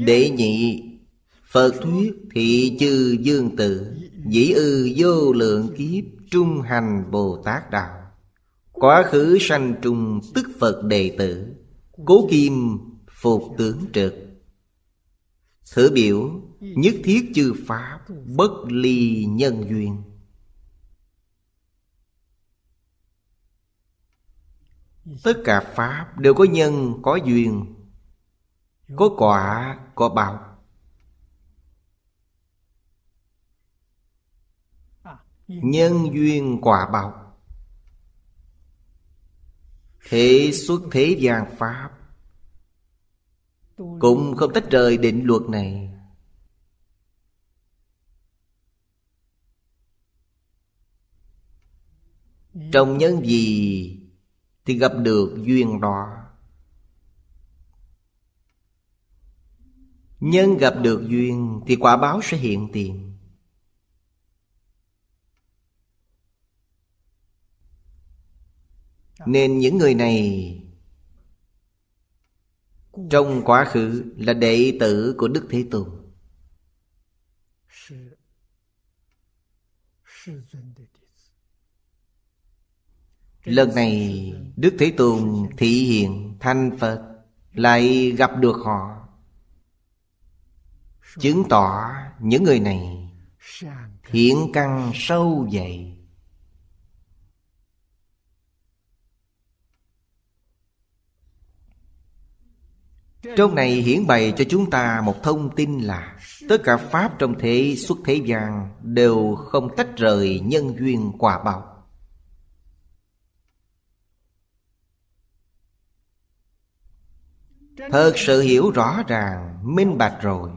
Đệ nhị, Phật thuyết thị chư dương tử, dĩ ư vô lượng kiếp trung hành Bồ Tát đạo. Quá khứ sanh trung tức Phật đệ tử, cố kim phục tướng trực. Thử biểu nhất thiết chư pháp, bất ly nhân duyên. Tất cả pháp đều có nhân, có duyên, có quả, có báo. Nhân duyên quả báo. Thế xuất thế gian pháp cũng không tách rời định luật này. Trong nhân gì thì gặp được duyên đó. Nhân gặp được duyên thì quả báo sẽ hiện tiền. Nên những người này trong quá khứ là đệ tử của Đức Thế Tôn. Lần này Đức Thế Tôn thị hiện thành Phật, lại gặp được họ, chứng tỏ những người này thiện căn sâu dày. Trong này hiển bày cho chúng ta một thông tin là tất cả pháp trong thế xuất thế gian đều không tách rời nhân duyên quả báo. Thật sự hiểu rõ ràng, minh bạch rồi,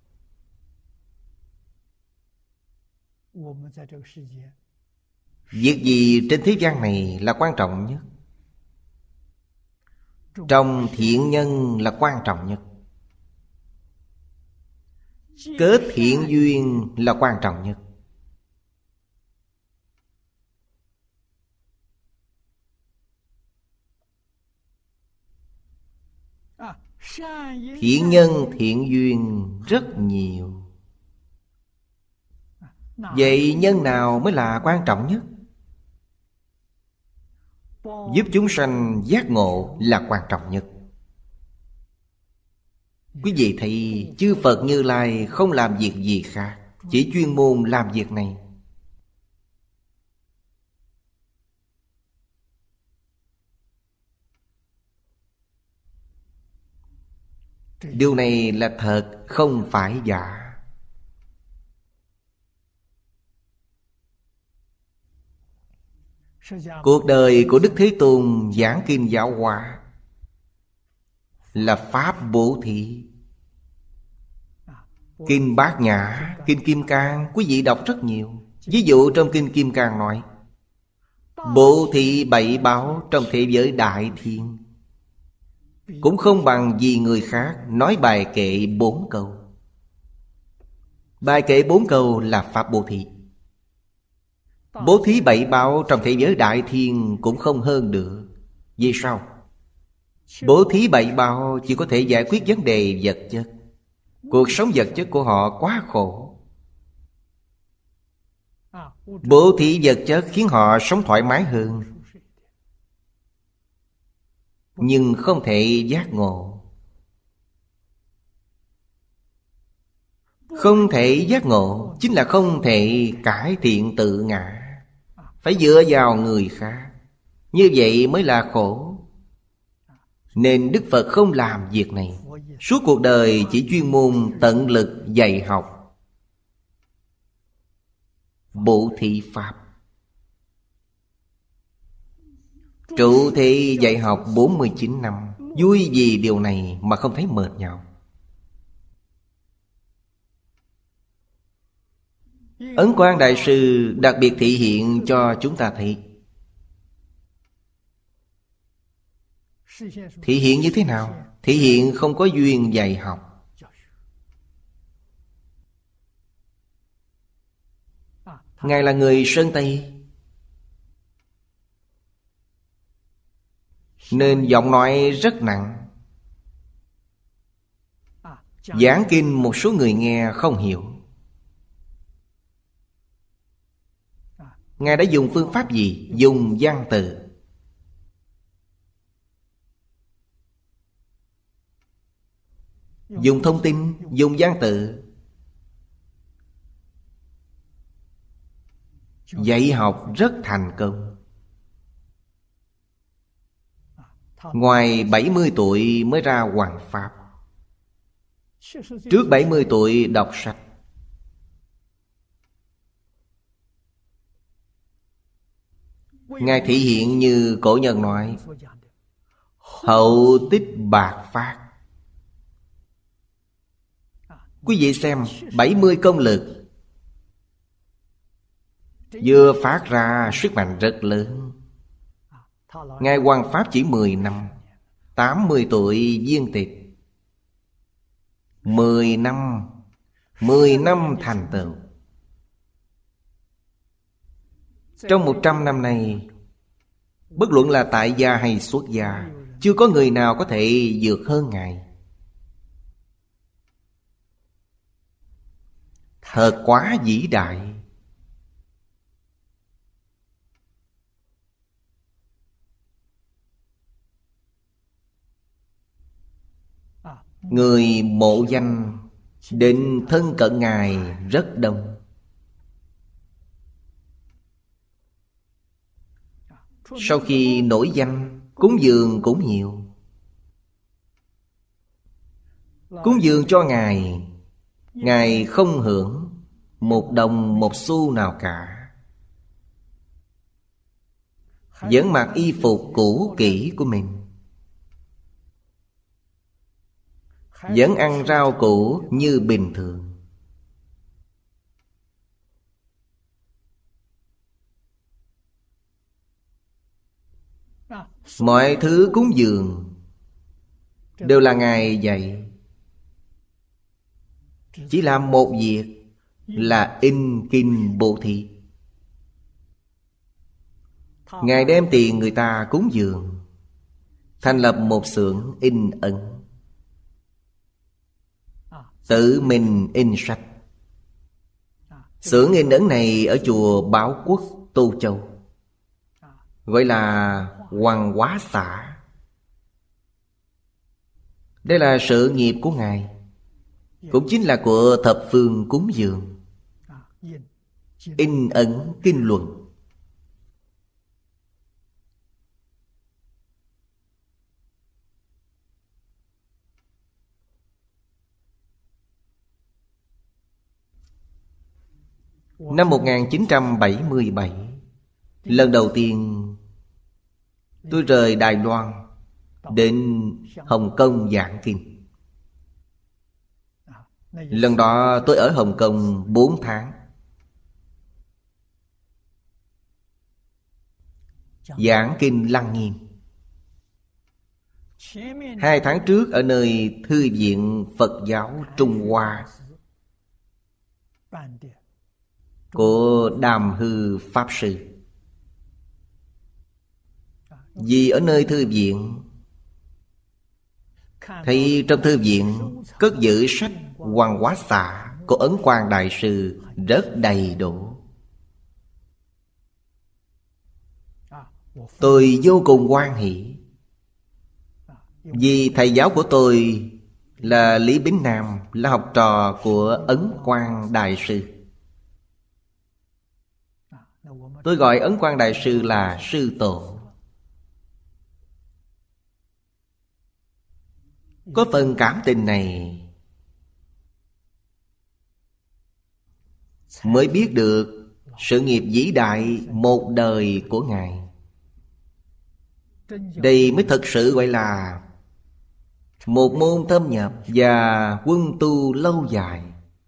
việc gì trên thế gian này là quan trọng nhất? Trong thiện nhân là quan trọng nhất. Kết thiện duyên là quan trọng nhất. Thiện nhân thiện duyên rất nhiều. Vậy nhân nào mới là quan trọng nhất? Giúp chúng sanh giác ngộ là quan trọng nhất. Quý vị thấy chư Phật Như Lai không làm việc gì khác, chỉ chuyên môn làm việc này. Điều này là thật, không phải giả. Cuộc đời của Đức Thế Tôn giảng kinh giáo hóa là pháp bố thí. Kinh Bát Nhã, Kinh Kim Cang, quý vị đọc rất nhiều. Ví dụ trong Kinh Kim Cang nói bố thí bảy báo trong thế giới đại thiên, cũng không bằng gì người khác nói bài kệ 4 câu. Bài kệ 4 câu là pháp bố thí. Bố thí bảy báo trong thế giới đại thiên cũng không hơn được. Vì sao? Bố thí bảy báo chỉ có thể giải quyết vấn đề vật chất. Cuộc sống vật chất của họ quá khổ. Bố thí vật chất khiến họ sống thoải mái hơn, nhưng không thể giác ngộ. Không thể giác ngộ chính là không thể cải thiện tự ngã. Phải dựa vào người khác, như vậy mới là khổ. Nên Đức Phật không làm việc này. Suốt cuộc đời chỉ chuyên môn tận lực dạy học bố thí pháp. Trụ thị dạy học 49 năm, vui vì điều này mà không thấy mệt nhọc. Ấn Quang Đại Sư đặc biệt thị hiện cho chúng ta thấy. Thị hiện như thế nào? Thị hiện không có duyên dạy học. Ngài là người Sơn Tây, nên giọng nói rất nặng. Giảng kinh một số người nghe không hiểu. Ngài đã dùng phương pháp gì? Dùng văn từ. Dùng thông tin, dùng văn tự. Dạy học rất thành công. Ngoài 70 tuổi mới ra hoằng pháp. Trước 70 tuổi đọc sách. Ngài thị hiện như cổ nhân nói: hậu tích bạc phát. Quý vị xem, 70 công lực vừa phát ra sức mạnh rất lớn. Ngài hoằng pháp chỉ 10 năm. 80 tuổi viên tịch. 10 năm 10 năm thành tựu. Trong 100 năm này, bất luận là tại gia hay xuất gia, chưa có người nào có thể vượt hơn Ngài. Thật quá vĩ đại. Người mộ danh đến thân cận Ngài rất đông. Sau khi nổi danh, cúng dường cũng nhiều. Cúng dường cho Ngài, Ngài không hưởng một đồng một xu nào cả. Vẫn mặc y phục cũ kỹ của mình, vẫn ăn rau củ như bình thường. Mọi thứ cúng dường đều là Ngài dạy. Chỉ làm một việc là in kinh bố thí. Ngài đem tiền người ta cúng dường, thành lập một xưởng in ấn, tự mình in sách. Xưởng in ấn này ở chùa Bảo Quốc, Tô Châu, gọi là Hoàng Hóa Xã. Đây là sự nghiệp của Ngài, cũng chính là của thập phương cúng dường. In ấn kinh luận. Năm 1977, lần đầu tiên tôi rời Đài Loan đến Hồng Kông giảng kinh. Lần đó tôi ở Hồng Kông 4 tháng. Giảng kinh Lăng Nghiêm. 2 tháng trước ở nơi Thư viện Phật giáo Trung Hoa của Đàm Hư Pháp Sư. Vì ở nơi thư viện, thấy trong thư viện cất giữ sách Hoàng Hóa Xã của Ấn Quang Đại Sư rất đầy đủ. Tôi vô cùng hoan hỷ. Vì thầy giáo của tôi là Lý Bính Nam, là học trò của Ấn Quang Đại Sư. Tôi gọi Ấn Quang Đại Sư là sư tổ. Có phần cảm tình này mới biết được sự nghiệp vĩ đại một đời của Ngài. Đây mới thật sự gọi là một môn thâm nhập và quân tu lâu dài.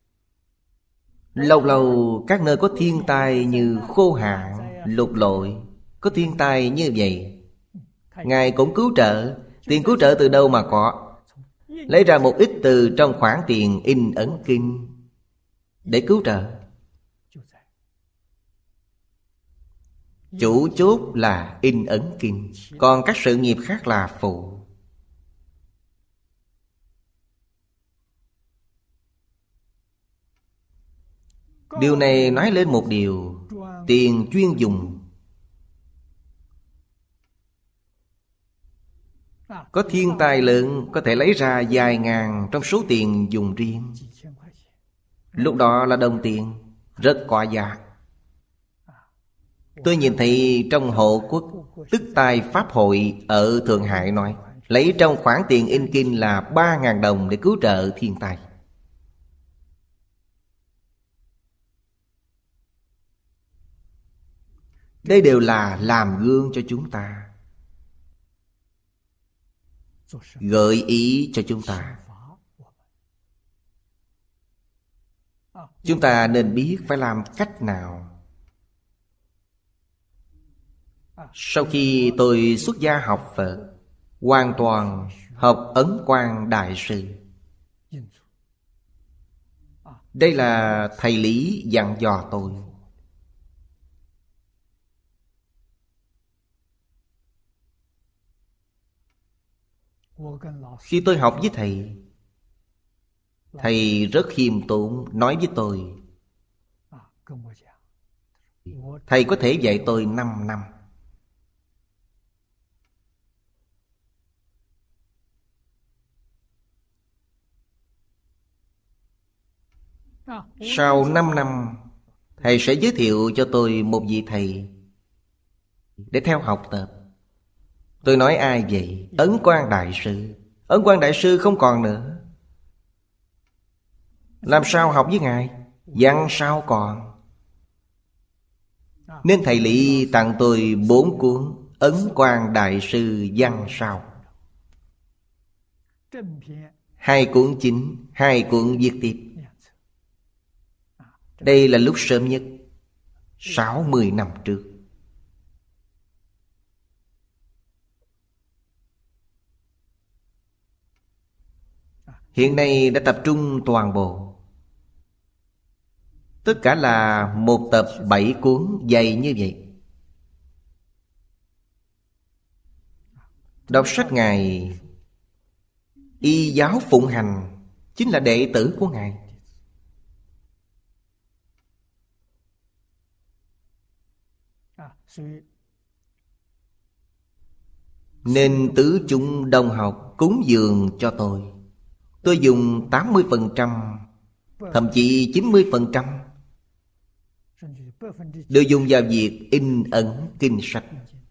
Lâu lâu các nơi có thiên tai như khô hạn, lụt lội, có thiên tai như vậy, Ngài cũng cứu trợ. Tiền cứu trợ từ đâu mà có? Lấy ra một ít từ trong khoản tiền in ấn kinh để cứu trợ. Chủ chốt là in ấn kinh, còn các sự nghiệp khác là phụ. Điều này nói lên một điều: tiền chuyên dùng. Có thiên tài lớn có thể lấy ra vài ngàn trong số tiền dùng riêng. Lúc đó là đồng tiền, rất có giá. Tôi nhìn thấy trong hộ quốc Tức Tài Pháp Hội ở Thượng Hải nói, lấy trong khoản tiền in kinh là 3.000 đồng để cứu trợ thiên tai. Đây đều là làm gương cho chúng ta, gợi ý cho chúng ta. Chúng ta nên biết phải làm cách nào. Sau khi tôi xuất gia học Phật, hoàn toàn học Ấn Quang Đại Sư. Đây là thầy Lý dặn dò tôi. Khi tôi học với thầy, thầy rất khiêm tốn nói với tôi, thầy có thể dạy tôi 5 năm. Sau 5 năm, thầy sẽ giới thiệu cho tôi một vị thầy để theo học tập. Tôi nói ai vậy? Ấn Quang Đại Sư. Ấn Quang Đại Sư không còn nữa. Làm sao học với Ngài? Văn sao còn? Nên thầy Lý tặng tôi 4 cuốn Ấn Quang Đại Sư văn sao. 2 cuốn chính, 2 cuốn viết tiếp. Đây là lúc sớm nhất, 60 năm trước. Hiện nay đã tập trung toàn bộ. Tất cả là một tập 7 cuốn dày như vậy. Đọc sách Ngài, y giáo phụng hành, chính là đệ tử của Ngài. Nên tứ chúng đồng học cúng dường cho tôi. Tôi dùng 80%, thậm chí 90% đều dùng vào việc in ấn kinh sách.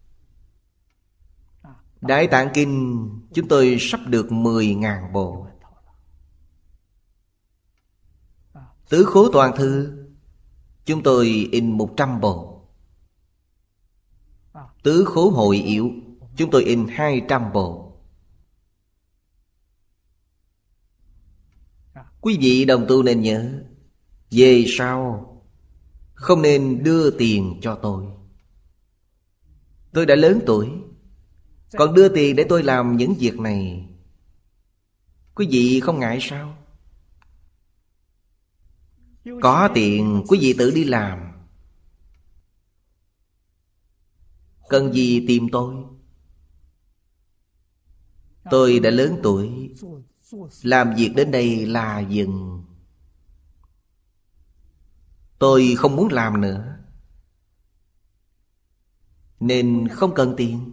Đại Tạng Kinh chúng tôi sắp được 10.000 bộ. Tứ Khố Toàn Thư chúng tôi in 100 bộ. Tứ Khố Hội Yếu chúng tôi in 200 bộ. Quý vị đồng tu nên nhớ, về sau không nên đưa tiền cho tôi. Tôi đã lớn tuổi, còn đưa tiền để tôi làm những việc này, quý vị không ngại sao? Có tiền quý vị tự đi làm, cần gì tìm tôi? Tôi đã lớn tuổi, làm việc đến đây là dừng. Tôi không muốn làm nữa, nên không cần tiền.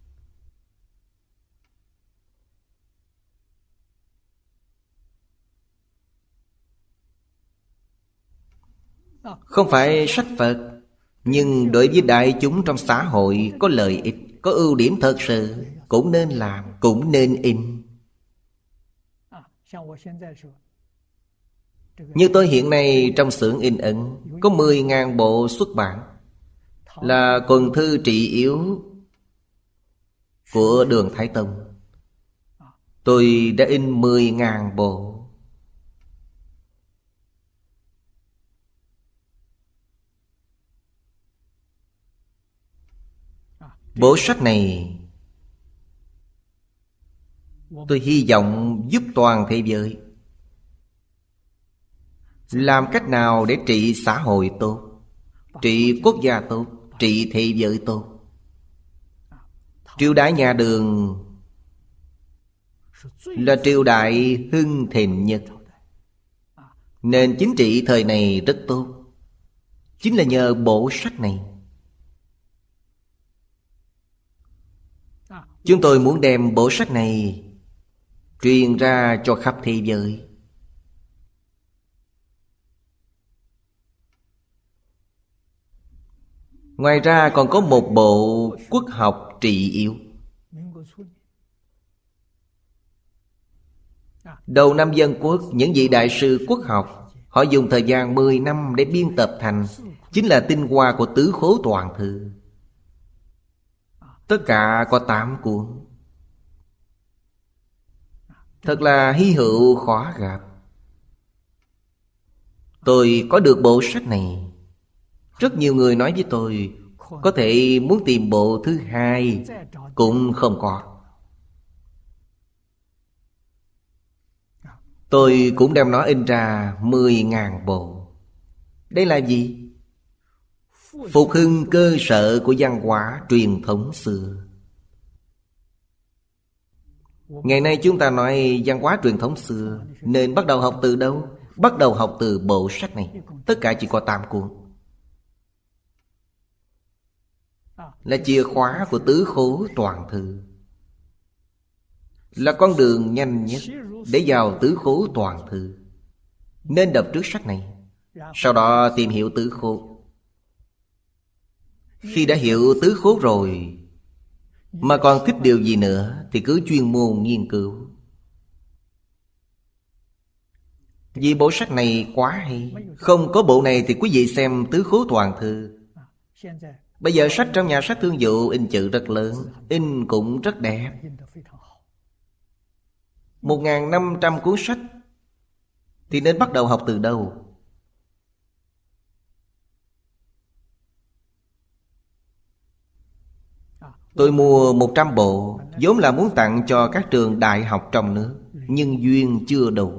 Không phải sách Phật, nhưng đối với đại chúng trong xã hội có lợi ích, có ưu điểm thật sự, cũng nên làm, cũng nên in. Như tôi hiện nay trong xưởng in ấn có 10.000 bộ xuất bản, là quần thư trị yếu của Đường Thái Tông. Tôi đã in 10.000 bộ. Bộ sách này tôi hy vọng giúp toàn thế giới. Làm cách nào để trị xã hội tốt, trị quốc gia tốt, trị thế giới tốt. Triều đại nhà Đường là triều đại hưng thịnh nhất, nền chính trị thời này rất tốt. chính là nhờ bộ sách này. Chúng tôi muốn đem bộ sách này truyền ra cho khắp thế giới. Ngoài ra còn có một bộ quốc học trị yếu. Đầu năm Dân Quốc, những vị đại sư quốc học, họ dùng thời gian 10 năm để biên tập thành, chính là tinh hoa của Tứ Khố Toàn Thư. Tất cả có 8 cuốn. Thật là hy hữu khó gặp. Tôi có được bộ sách này. Rất nhiều người nói với tôi, có thể muốn tìm bộ thứ hai cũng không có. Tôi cũng đem nó in ra 10.000 bộ. Đây là gì? Phục hưng cơ sở của văn hóa truyền thống xưa. Ngày nay chúng ta nói văn hóa truyền thống xưa, nên bắt đầu học từ đâu? Bắt đầu học từ bộ sách này. Tất cả chỉ có 8 cuốn. Là chìa khóa của Tứ Khố Toàn Thư. Là con đường nhanh nhất để vào Tứ Khố Toàn Thư. Nên đọc trước sách này, sau đó tìm hiểu Tứ Khố. Khi đã hiểu Tứ Khố rồi mà còn thích điều gì nữa thì cứ chuyên môn nghiên cứu. Vì bộ sách này quá hay. Không có bộ này thì quý vị xem Tứ Khố Toàn Thư. Bây giờ sách trong nhà sách Thương Dụ in chữ rất lớn, in cũng rất đẹp. 1.500 cuốn sách thì nên bắt đầu học từ đâu? Tôi mua 100 bộ, vốn là muốn tặng cho các trường đại học trong nước, nhưng duyên chưa đủ.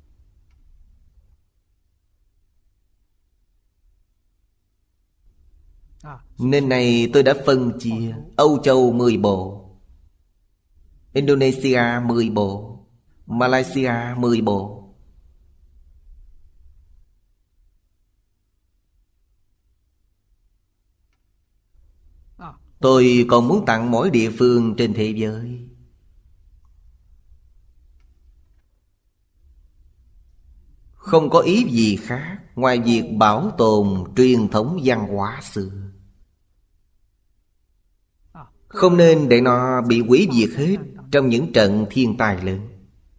Nên này tôi đã phân chia. Âu Châu 10 bộ, Indonesia 10 bộ, Malaysia 10 bộ. Tôi còn muốn tặng mỗi địa phương trên thế giới. Không có ý gì khác ngoài việc bảo tồn truyền thống văn hóa xưa. Không nên để nó bị hủy diệt hết trong những trận thiên tai lớn.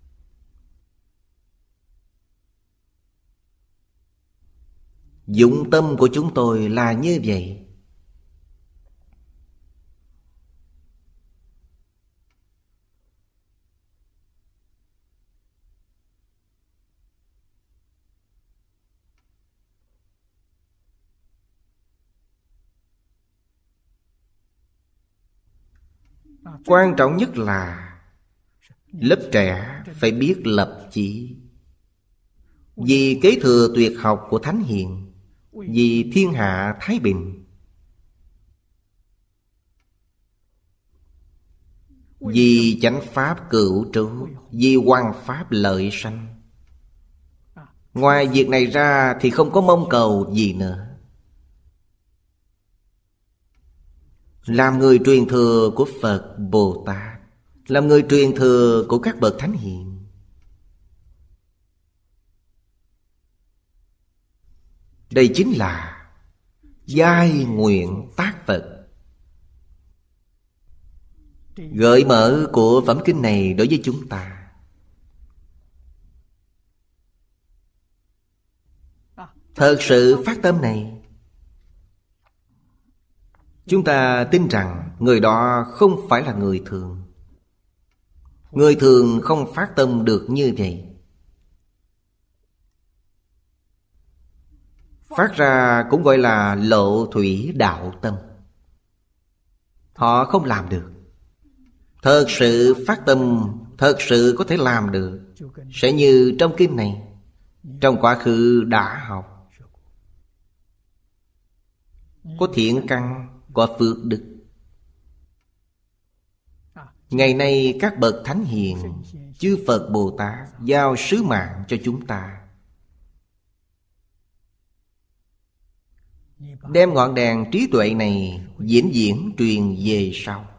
Dụng tâm của chúng tôi là như vậy. Quan trọng nhất là lớp trẻ phải biết lập chí. Vì kế thừa tuyệt học của Thánh Hiền, vì thiên hạ thái bình, vì chánh pháp cửu trụ, vì hoằng pháp lợi sanh. Ngoài việc này ra thì không có mong cầu gì nữa. Làm người truyền thừa của Phật Bồ Tát, làm người truyền thừa của các bậc Thánh Hiền. Đây chính là giai nguyện tác Phật. Gợi mở của phẩm kinh này đối với chúng ta. Thật sự phát tâm này, chúng ta tin rằng người đó không phải là người thường. Người thường không phát tâm được như vậy. Phát ra cũng gọi là lộ thủy đạo tâm. Họ không làm được. Thật sự phát tâm, thật sự có thể làm được, sẽ như trong kinh này, trong quá khứ đã học. Có thiện căn, có phước đức. Ngày nay các bậc Thánh Hiền, chư Phật Bồ Tát giao sứ mạng cho chúng ta. đem ngọn đèn trí tuệ này vĩnh viễn truyền về sau.